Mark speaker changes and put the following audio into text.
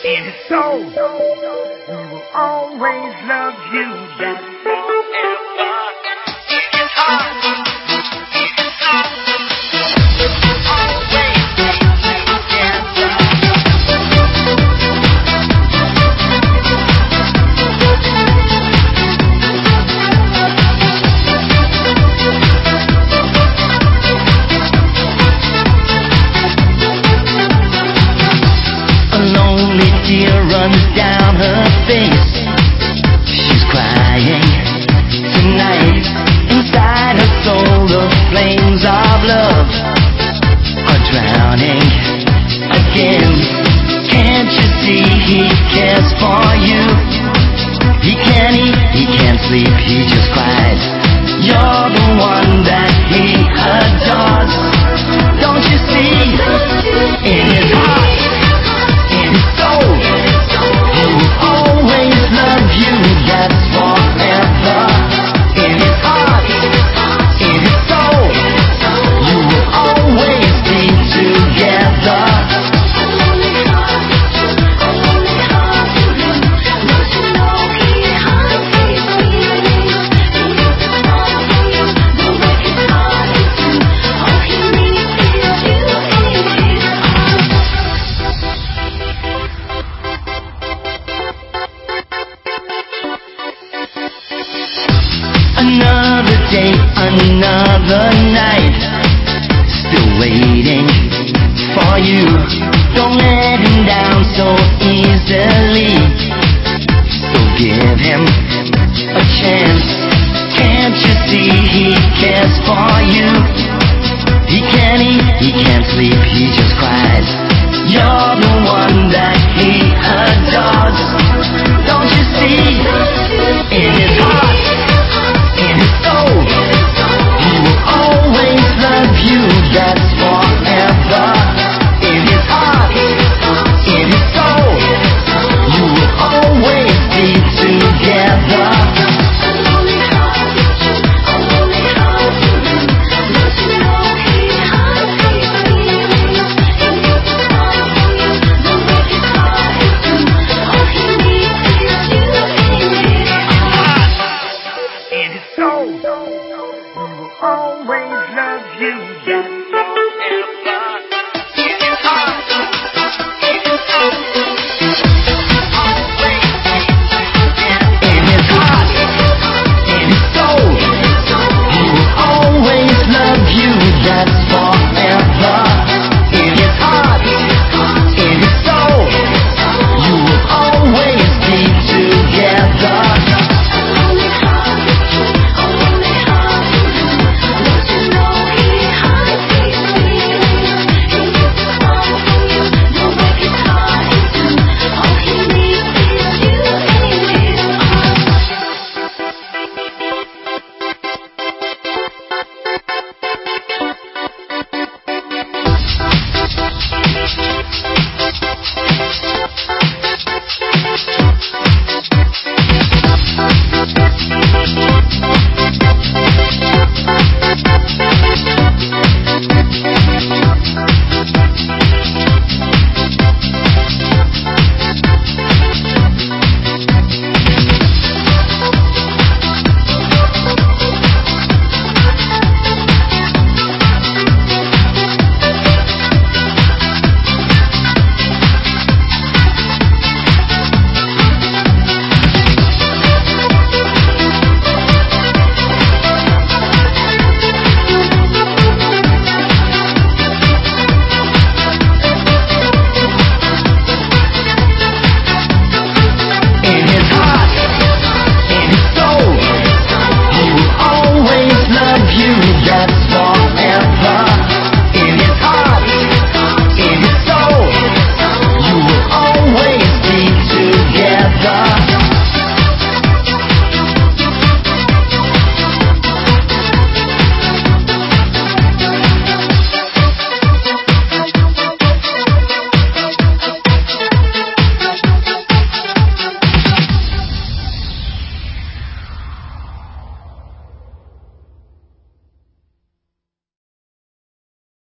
Speaker 1: in his soul. He will always love you. That's forever in his heart.
Speaker 2: Tear runs down her face. She's crying tonight. Inside her soul, the flames of love are drowning again. Can't you see he cares for you? He can't eat, he can't sleep, he just cries. You're the one that he adores. Don't you see? In his heart, in his soul, he will always love you. That's forever. In his heart, in his soul, you will always be together. Another day, another night, still waiting for you. Don't let him down so easily. So give him a chance. Can't you see he cares for you? He can't eat, he can't sleep, he just cries. You're the one that he adores. Don't you see? In his heart, in his soul, he will always love you. That's